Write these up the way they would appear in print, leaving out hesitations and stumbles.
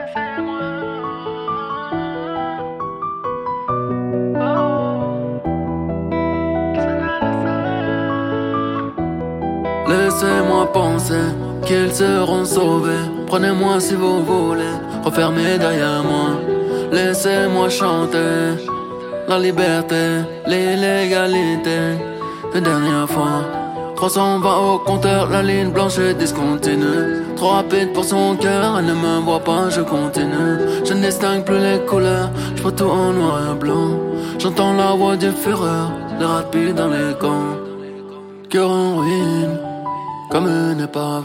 Laissez-moi penser qu'ils seront sauvés. Prenez-moi si vous voulez, refermez derrière moi. Laissez-moi chanter la liberté, l'illégalité. Une dernière fois, 320 au compteur, la ligne blanche est discontinue. Trop rapide pour son cœur, elle ne me voit pas, je continue. Je ne distingue plus les couleurs, je vois tout en noir et blanc. J'entends la voix du fureur, les rapides dans les camps. Cœur en ruine, comme une épave.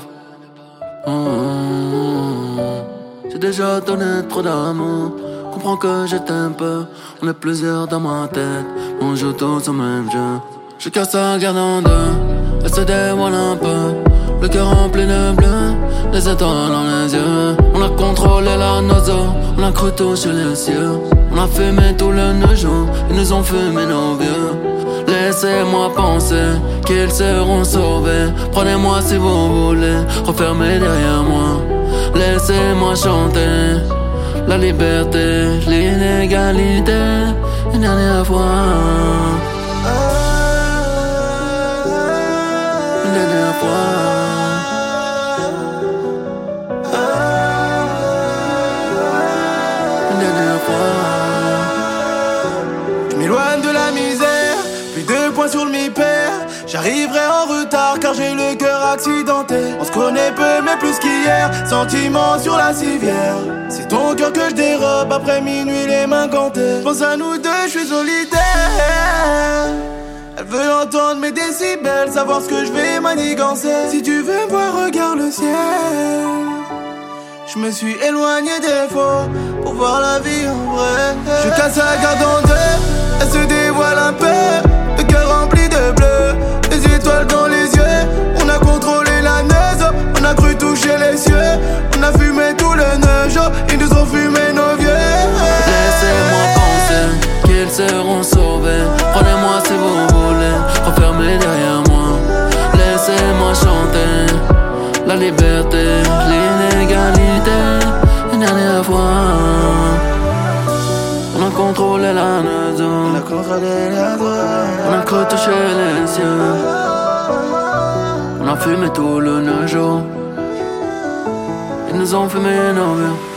J'ai déjà donné trop d'amour. Comprends que je t'aime peu. On est plusieurs dans ma tête. On joue tous au même jeu. Je casse la garde en deux. Elle se dévoile un peu. Le cœur rempli de bleu. Les étoiles dans les yeux. On a contrôlé la nausée. On a cru toucher les cieux. On a fumé tout le 9 jours. Ils nous ont fumé nos vieux. Laissez-moi penser qu'ils seront sauvés. Prenez-moi si vous voulez, refermez derrière moi. Laissez-moi chanter la liberté, l'inégalité. Une dernière fois. Une dernière fois. Une dernière fois. Je m'éloigne de la misère. Plus de points sur le mi-père. J'arriverai en retard car j'ai le cœur accidenté. On se connaît peu mais plus qu'hier. Sentiments sur la civière. C'est ton cœur que je dérobe après minuit les mains gantées. Pense à nous deux, je suis solitaire. Elle veut entendre mes décibels, savoir ce que je vais manigancer. Si tu veux voir, regarde le ciel. Je me suis éloigné des faux pour voir la vie en vrai. Je casse la garde en deux. Elle se dévoile un peu. Le cœur rempli de bleu, les étoiles dans les yeux. On a contrôlé la neige, on a cru toucher les cieux. On a fumé tout le 9 jours, ils nous ont fumé nos vieux. Laissez-moi penser qu'ils seront sauvés. Prenez-moi si vous voulez, refermez derrière moi. Laissez-moi chanter la liberté, l'inégalité. Une dernière fois. On a contrôlé la maison. On a contrôlé la droite. On a cru toucher les cieux. On a fumé tout le 9 jours. Ils nous ont fumé nos vies.